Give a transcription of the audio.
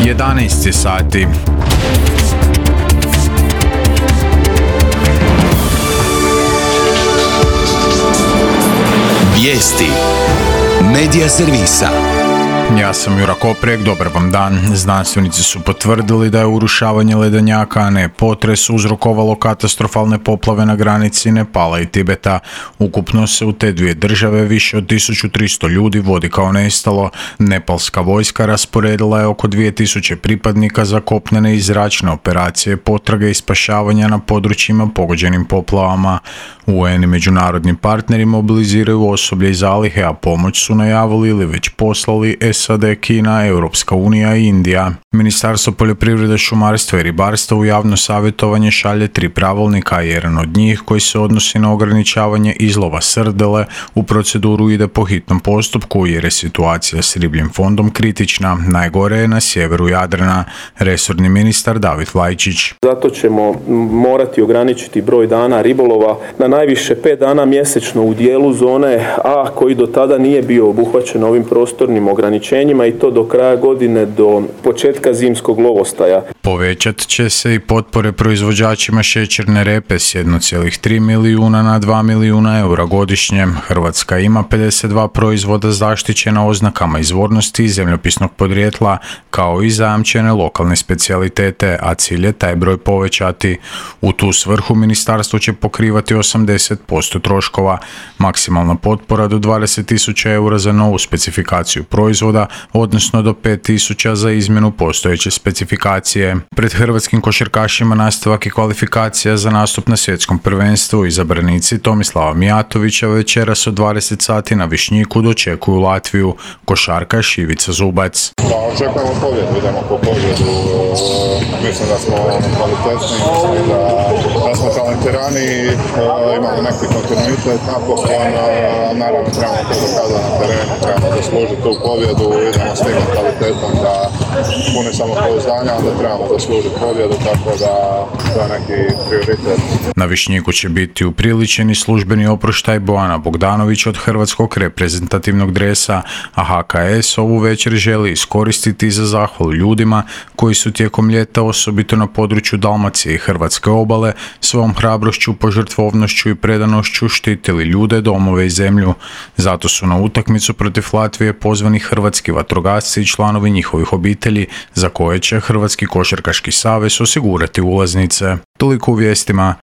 11 je sati. Vijesti Medija servisa. Ja sam Jura Koprek, dobar vam dan. Znanstvenici su potvrdili da je urušavanje ledenjaka, a ne potres, uzrokovalo katastrofalne poplave na granici Nepala i Tibeta. Ukupno se u te dvije države više od 1300 ljudi vodi kao nestalo. Nepalska vojska rasporedila je oko 2000 pripadnika za kopnene i zračne operacije, potrage i spašavanja na područjima pogođenim poplavama. UN i međunarodni partneri mobiliziraju osoblje i zalihe, a pomoć su najavili ili već poslali SAD, Kina, Europska unija i Indija. Ministarstvo poljoprivrede, šumarstva i ribarstva u javno savjetovanje šalje 3 pravilnika, jedan od njih koji se odnosi na ograničavanje izlova srdele u proceduru ide po hitnom postupku jer je situacija s ribljim fondom kritična. Najgore je na sjeveru Jadrana. Resorni ministar David Vlajčić. Zato ćemo morati ograničiti broj dana ribolova na najviše 5 dana mjesečno u dijelu zone A koji do tada nije bio obuhvaćen ovim prostornim ograničenjima i to do kraja godine, do početka zimskog lovostaja. Povećat će se i potpore proizvođačima šećerne repe s 1,3 milijuna na 2 milijuna eura godišnje. Hrvatska ima 52 proizvoda zaštićena oznakama izvornosti i zemljopisnog podrijetla, kao i zajamčene lokalne specijalitete, a cilj je taj broj povećati. U tu svrhu ministarstvo će pokrivati 80% troškova. Maksimalna potpora do 20.000 eura za novu specifikaciju proizvoda, odnosno do 5.000 za izmjenu postojeće specifikacije. Pred hrvatskim košarkašima nastavak i kvalifikacija za nastup na svjetskom prvenstvu. Izabranici Tomislava Mijatovića večeras od 20 sati na Višnjiku dočekuju Latviju. Košarkaš Ivica Zubac. Očekujemo pobjedu, idemo po pobjedu. Mislim da smo kvalitetni, da smo talentirani, imamo neki kontinuitet napokon, naravno trebamo to dokazati na terenu, trebamo zaslužiti tu pobjedu, idemo s tim mentalitetom da puni samopouzdanja, onda trebamo zaslužiti pobjedu, tako da to je neki prioritet. Na Višnjiku će biti upriličeni službeni oproštaj Bojana Bogdanovića od hrvatskog reprezentativnog dresa, a HKS ovu večer želi iskoristiti za zahvalu ljudima koji su tijekom ljeta, osobito na području Dalmacije i Hrvatske obale, svojom hrabrošću, požrtvovnošću i predanošću štitili ljude, domove i zemlju. Zato su na utakmicu protiv Latvije pozvani hrvatski vatrogasci i članovi njihovih obitelji, za koje će Hrvatski košarkaški savez osigurati ulaznice. Toliko u vijestima.